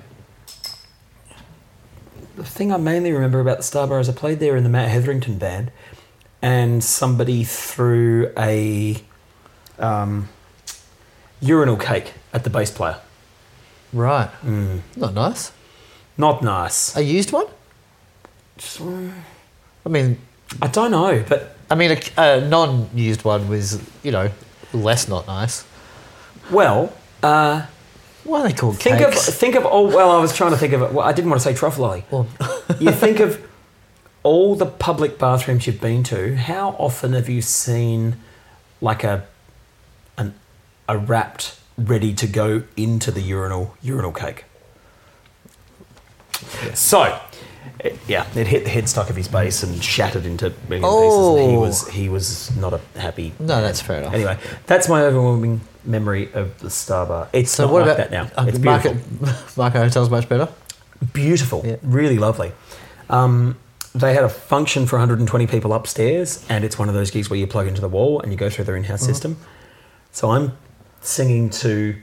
the thing I mainly remember about the Star Bar is I played there in the Matt Hetherington band, and somebody threw a um, urinal cake at the bass player. Right. Not nice. Not nice. A used one? I mean, I don't know, but I mean, a, a non-used one was, you know, less not nice. well, uh, Why are they called think cakes? of think of all. Well, I was trying to think of it. Well, I didn't want to say truffle lolly. Well, You think of all the public bathrooms you've been to. How often have you seen like a an a wrapped, ready to go into the urinal urinal cake? So, it, yeah, it hit the headstock of his bass and shattered into a million pieces. And he Oh. was he was not a happy. no, that's fair enough. Anyway, that's my overwhelming memory of the Star Bar. It's So not what like about that now. uh, It's beautiful. Market, Market Hotel's much better? Beautiful, Yeah. really lovely. Um, they had a function for one hundred twenty people upstairs, and it's one of those gigs where you plug into the wall and you go through their in-house Mm-hmm. system. So I'm singing to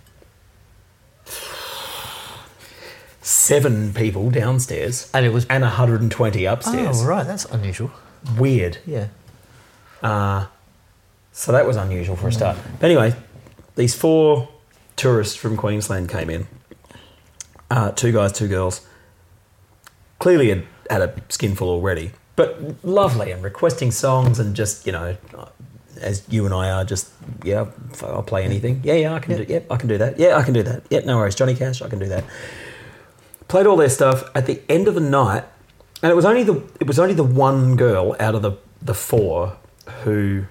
seven people downstairs And it was... and one hundred twenty upstairs. Oh, right, that's unusual. Weird. Yeah. Uh, so that was unusual for a start. But anyway, these four tourists from Queensland came in. Uh, two guys, two girls. Clearly had had a skinful already, but lovely and requesting songs and just, you know, as you and I are, just, yeah, I'll play anything. Yeah, yeah, I can Yeah. do, yep, I can do that. Yeah, I can do that. Yeah, no worries. Johnny Cash, I can do that. played all their stuff. At the end of the night, and it was only the it was only the one girl out of the the four who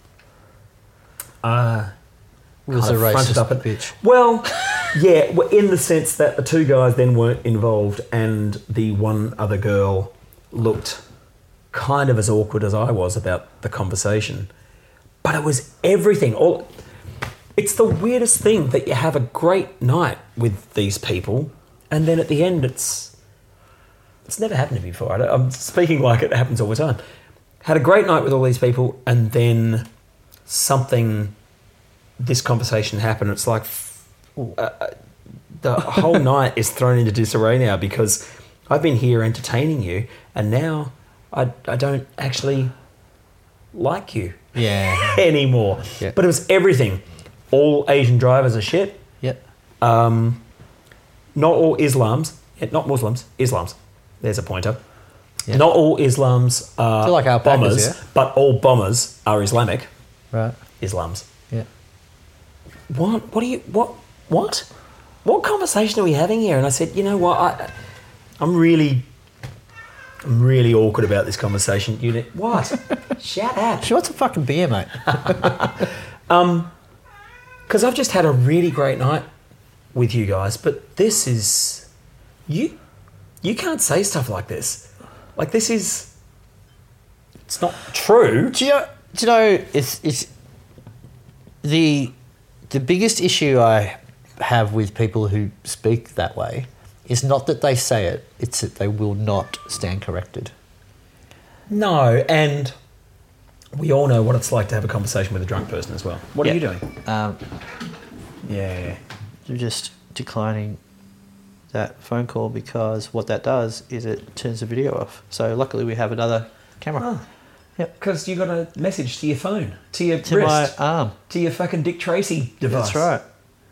uh, Was kind a of fronted racist up and, bitch. Well, yeah, well, in the sense that the two guys then weren't involved, and the one other girl looked kind of as awkward as I was about the conversation. But it was everything. All it's the weirdest thing that you have a great night with these people, and then at the end, it's it's never happened to me before. I don't- I'm speaking like it happens all the time. Had a great night with all these people, and then something. This conversation happened. It's like uh, the whole night is thrown into disarray now because I've been here entertaining you, and now I I don't actually like you Yeah. anymore. Yeah. But it was everything. All Asian drivers are shit. Yep. Um, not all Islams, yeah, not Muslims, Islams. There's a pointer. Yeah. Not all Islams are They're like alpacas, bombers, yeah? but all bombers are Islamic. Right. Islams. Yeah. What? What are you? What? What? What conversation are we having here? And I said, you know what? I, I'm really, I'm really awkward about this conversation. You know, what? Shut up. She wants a fucking beer, mate. Because I've just had a really great night with you guys, but this is you. You can't say stuff like this. Like this is. It's not true. Do you know? Do you know? It's it's the the biggest issue I have with people who speak that way is not that they say it; it's that they will not stand corrected. No, and we all know what it's like to have a conversation with a drunk person as well. What Yeah. are you doing? Um, Yeah. you're just declining that phone call because what that does is it turns the video off. So luckily we have another camera. Oh. Yep. Because you got a message to your phone, to your To wrist, my arm. to your fucking Dick Tracy device. That's right.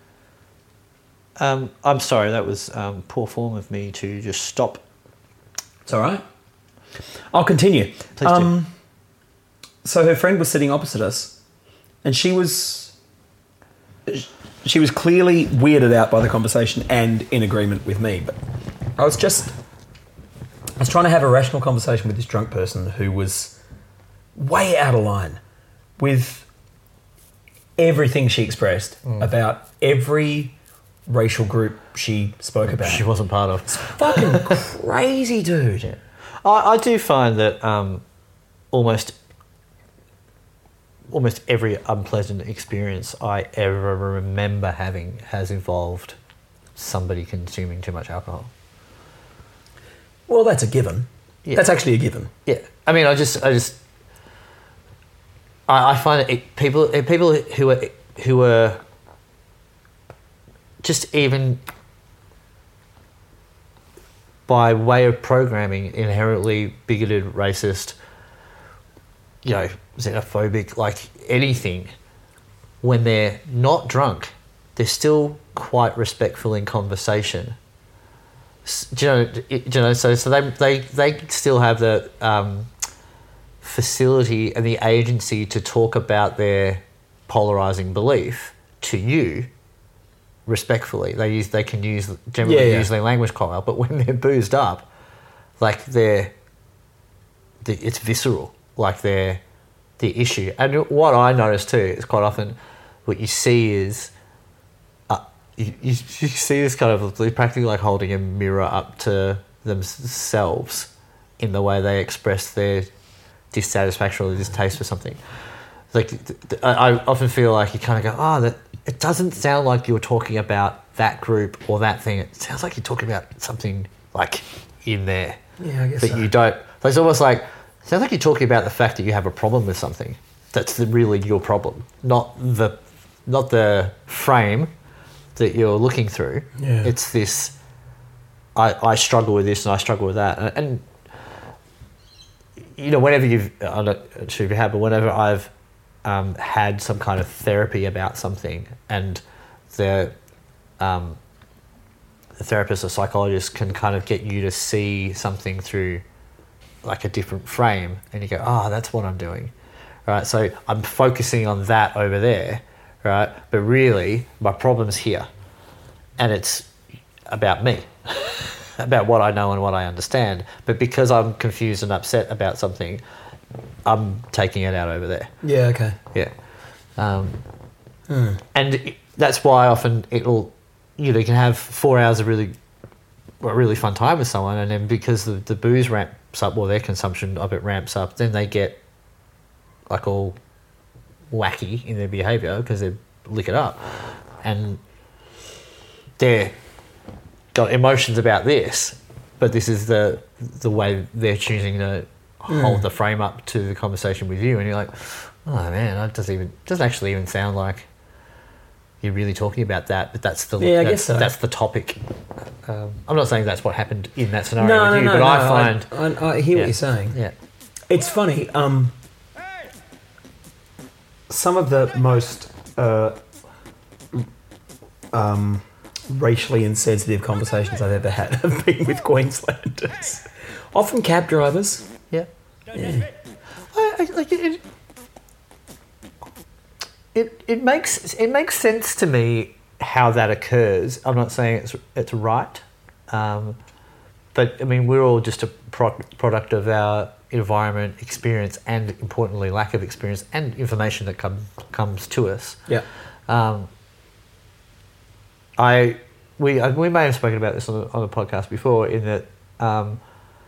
Um, I'm sorry, that was um, poor form of me to just stop. It's all right. I'll continue. Please do. So her friend was sitting opposite us, and she was she was clearly weirded out by the conversation and in agreement with me. But I was just I was trying to have a rational conversation with this drunk person who was way out of line with everything she expressed about every racial group she spoke about. She wasn't part of. Fucking crazy, dude. Yeah. I, I do find that um, almost almost every unpleasant experience I ever remember having has involved somebody consuming too much alcohol. Well, that's a given. Yeah. That's actually a given. Yeah, I mean, I just, I just, I, I find that it, people, it, people who are who are just even by way of programming inherently bigoted, racist, you know, xenophobic, like anything. When they're not drunk, they're still quite respectful in conversation. S- Do you know? Do you know? So, so they they they still have the um, facility and the agency to talk about their polarizing belief to you respectfully. They use they can use generally Yeah, yeah. use their language quite well, but when they're boozed up, like they're, they, it's visceral. Like they're the issue. And what I notice too is quite often what you see is. You, you, you see this kind of they're practically like holding a mirror up to themselves in the way they express their dissatisfaction or distaste for something. Like th- th- I, I often feel like you kind of go, oh, that it doesn't sound like you're talking about that group or that thing. It sounds like you're talking about something like in there. Yeah, I guess that so. you don't. It's almost like it sounds like you're talking about the fact that you have a problem with something. That's the, really your problem, not the not the frame that you're looking through. Yeah. It's this, I, I struggle with this and I struggle with that. And, and you know, whenever you've, I'm not sure if you have, but whenever I've um, had some kind of therapy about something and the, um, the therapist or psychologist can kind of get you to see something through like a different frame and you go, oh, that's what I'm doing. Right. So I'm focusing on that over there. Right, but really, my problem's here, and it's about me. about what I know and what I understand. But because I'm confused and upset about something, I'm taking it out over there. Yeah, okay. Yeah. Um, Hmm. And it- that's why often it'll, you know, you can have four hours of really, a really fun time with someone, and then because the, the booze ramps up, or their consumption of it ramps up, then they get like all wacky in their behaviour because they lick it up. And they're got emotions about this, but this is the the way they're choosing to hold the frame up to the conversation with you, and you're like, oh man, that doesn't even doesn't actually even sound like you're really talking about that, but that's the Yeah, I that's, guess so. that's the topic. Um, I'm not saying that's what happened in that scenario No, with no, you, no, but no. I find I, I, I hear yeah. what you're saying. yeah, It's funny. Um, some of the most uh, um, racially insensitive conversations I've ever had have been with Queenslanders, often cab drivers. yeah. Yeah. I, I, like it, it, it makes it makes sense to me how that occurs. I'm not saying it's it's right, um, but I mean we're all just a pro- product of our environment, experience, and importantly lack of experience and information that come comes to us. Yeah. Um, I we I, we may have spoken about this on the, on the podcast before, in that um,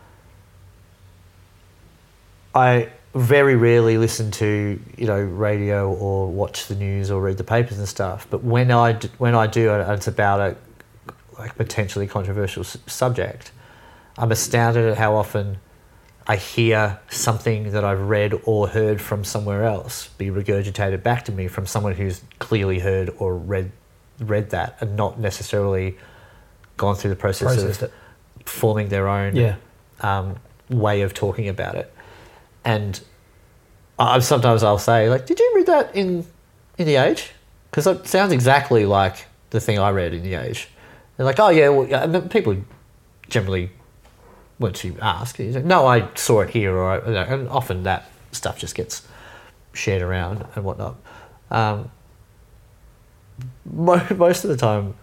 I very rarely listen to you know radio or watch the news or read the papers and stuff. But when I d- when I do, and it's about a like potentially controversial s- subject, I'm astounded at how often I hear something that I've read or heard from somewhere else be regurgitated back to me from someone who's clearly heard or read read that and not necessarily gone through the process Processed of it. forming their own Yeah. um, way of talking about it. And I, sometimes I'll say, like, did you read that in in The Age? Because it sounds exactly like the thing I read in The Age. They're like, oh, yeah, well, yeah. And then people generally, once you ask, you say, no, I saw it here, or I, you know, and often that stuff just gets shared around and whatnot. Um, mo- most of the time,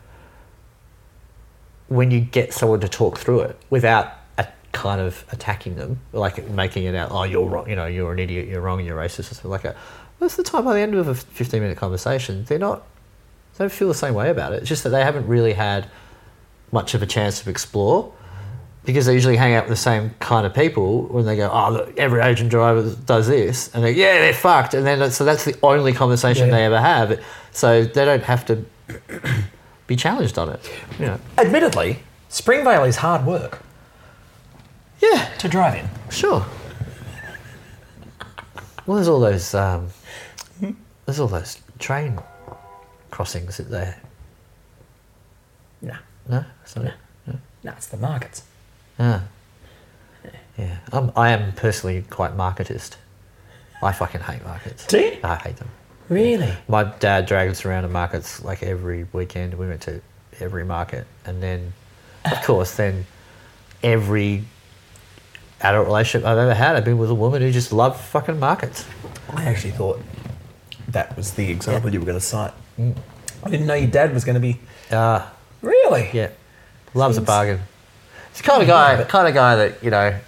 when you get someone to talk through it without a kind of attacking them, like making it out, oh, you're wrong, you know, you're an idiot, you're wrong, you're racist, or something like that. Most of the time, by the end of a fifteen minute conversation, they're not, they don't feel the same way about it. It's just that they haven't really had much of a chance to explore, because they usually hang out with the same kind of people when they go, oh, look, every Asian driver does this, and they go, yeah, they're fucked, and then so that's the only conversation Yeah. they ever have, so they don't have to be challenged on it. You know. Admittedly, Springvale is hard work Yeah, to drive in. sure. Well, there's all those, um, there's all those train crossings that they. No, No, it's not it. no, it's the markets. Ah. Yeah, I'm, I am personally quite marketist. I fucking hate markets. Do you? I hate them. Really? My dad dragged us around to markets like every weekend. We went to every market, and then, of course, then every adult relationship I've ever had, I've been with a woman who just loved fucking markets. I actually thought that was the example you were going to cite. I didn't know your dad was going to be. Ah, Really? yeah, loves a Seems- bargain. It's the kind of guy, the kind of guy that you know.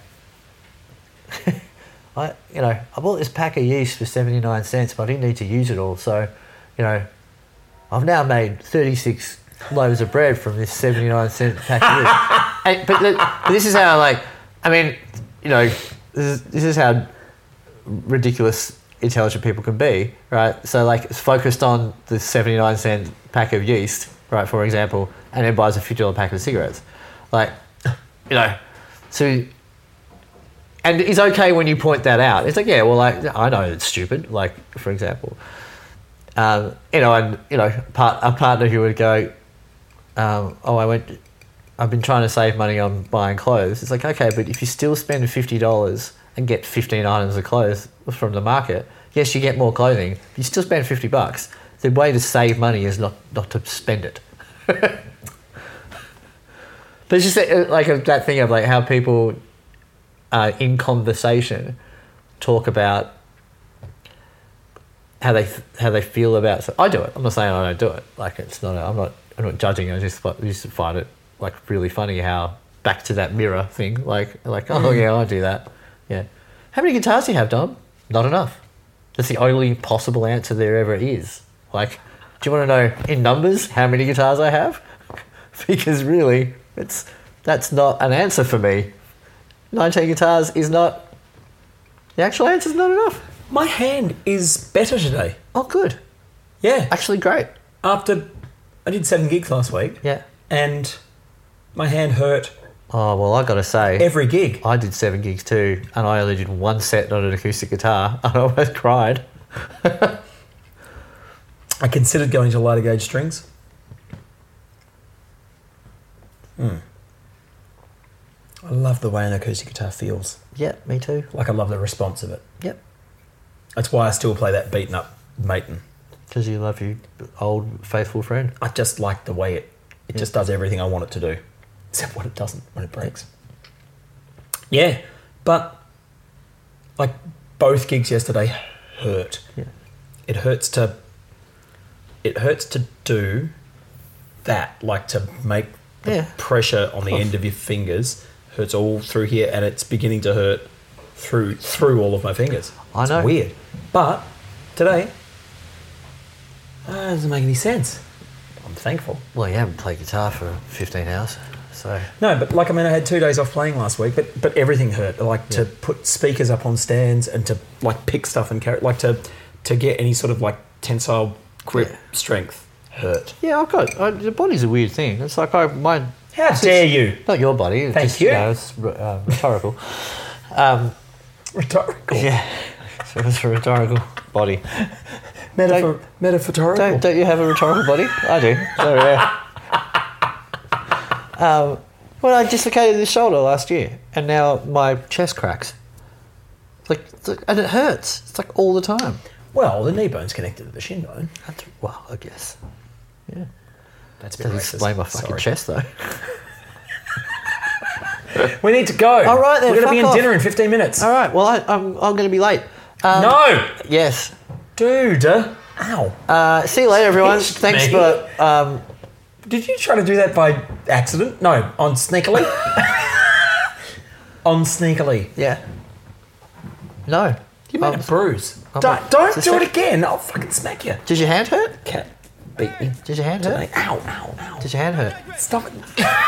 I, you know, I bought this pack of yeast for seventy-nine cents, but I didn't need to use it all. So, you know, I've now made thirty-six loaves of bread from this seventy-nine cent pack of yeast. And, but, the, but this is how, like, I mean, you know, this is, this is how ridiculous intelligent people can be, right? So, like, it's focused on the seventy-nine cent pack of yeast, right, for example, and then buys a fifty dollar pack of cigarettes. Like, you know, so... And it's okay when you point that out. It's like, yeah, well, like, I know it's stupid, like, for example. Um, you know, and, you know, part, a partner who would go, um, oh, I went, I've been trying to save money on buying clothes. It's like, okay, but if you still spend fifty dollars and get fifteen items of clothes from the market, yes, you get more clothing, but you still spend fifty bucks. The way to save money is not, not to spend it. But it's just that, like that thing of like how people... Uh, in conversation, talk about how they how they feel about. So I do it. I'm not saying I don't do it. Like it's not. A, I'm not. I'm not judging. I just I just find it like really funny how back to that mirror thing. Like, like oh yeah, I do that. Yeah. How many guitars do you have, Dom? Not enough. That's the only possible answer there ever is. Like, do you want to know in numbers how many guitars I have? Because really, it's that's not an answer for me. nineteen guitars is not... The actual answer is not enough. My hand is better today. Oh, good. Yeah. Actually, great. After I did seven gigs last week. Yeah. And my hand hurt Oh, well, I got to say... every gig. I did seven gigs too, and I only did one set on an acoustic guitar, and I almost cried. I considered going to lighter gauge strings. Hmm. I love the way an acoustic guitar feels. Yeah, me too. Like, I love the response of it. Yep. That's why I still play that beaten up Maton. Because you love your old faithful friend. I just like the way it, it just does everything I want it to do. Except when it doesn't, when it breaks. Yeah, but like both gigs yesterday hurt. Yeah. It hurts to, it hurts to do that, like to make the Yeah. pressure on the course. end of your fingers hurts all through here, and it's beginning to hurt through through all of my fingers. I It's know. weird. But today, uh, it doesn't make any sense. I'm thankful. Well, you haven't played guitar for fifteen hours, so... No, but like, I mean, I had two days off playing last week, but but everything hurt. Like to Yeah. put speakers up on stands and to like pick stuff and carry, like to to get any sort of like tensile grip Yeah. strength hurt. Yeah, I've got... I, the body's a weird thing. It's like I... My, How it's dare just- you? Not your body. It's Thank just, you. know, it's uh, rhetorical. um, Rhetorical. yeah. So it's a rhetorical body. Metaphor, metaphorical. Don't, don't you have a rhetorical body? I do. So, yeah. Um, well, I dislocated the shoulder last year, and now my chest cracks. Like, it's like- and it hurts. It's like all the time. Well, the knee bone's connected to the shin bone. That's, well, I guess. Yeah. That's a bit Doesn't racist. explain my fucking Sorry. chest, though. We need to go. All right, then, We're going to be fuck in off. dinner in fifteen minutes. All right. Well, I, I'm I'm going to be late. Um, No, Yes. dude. Ow. Uh, see you later, everyone. Pinched Thanks me. for. Um, Did you try to do that by accident? No, on sneakily. on sneakily. yeah. No. You made Um, a bruise. I'm Don't, a- don't it's do a it sec- again. I'll fucking smack you. Did your hand hurt? Cat beat me. Did your hand hurt? Today. Ow, ow, ow. Did your hand hurt? Stop it.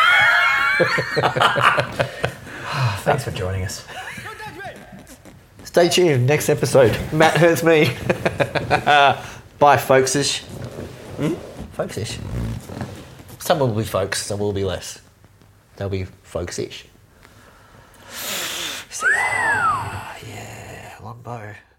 Thanks for joining us. Stay tuned. Next episode. Matt hurts me. Bye, folksish. Hmm? Folksish. Some will be folks, some will be less. They'll be folksish. See ya. Yeah, long bow.